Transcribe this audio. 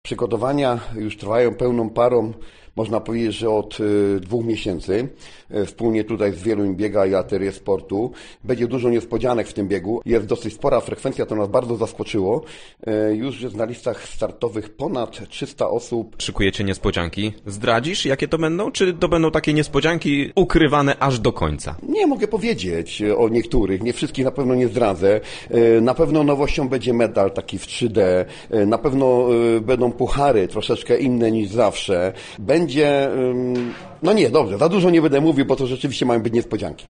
Przygotowania już trwają pełną parą, można powiedzieć, że od 2 miesięcy. Wspólnie tutaj z Wieluń biega i Aterie Sportu. Będzie dużo niespodzianek w tym biegu. Jest dosyć spora frekwencja, to nas bardzo zaskoczyło. Już jest na listach startowych ponad 300 osób. Szykujecie niespodzianki. Zdradzisz, jakie to będą? Czy to będą takie niespodzianki ukrywane aż do końca? Nie mogę powiedzieć o niektórych, nie wszystkich na pewno nie zdradzę. Na pewno nowością będzie medal taki w 3D. Na pewno będą puchary troszeczkę inne niż zawsze. Będzie, no nie, dobrze, za dużo nie będę mówił, bo to rzeczywiście mają być niespodzianki.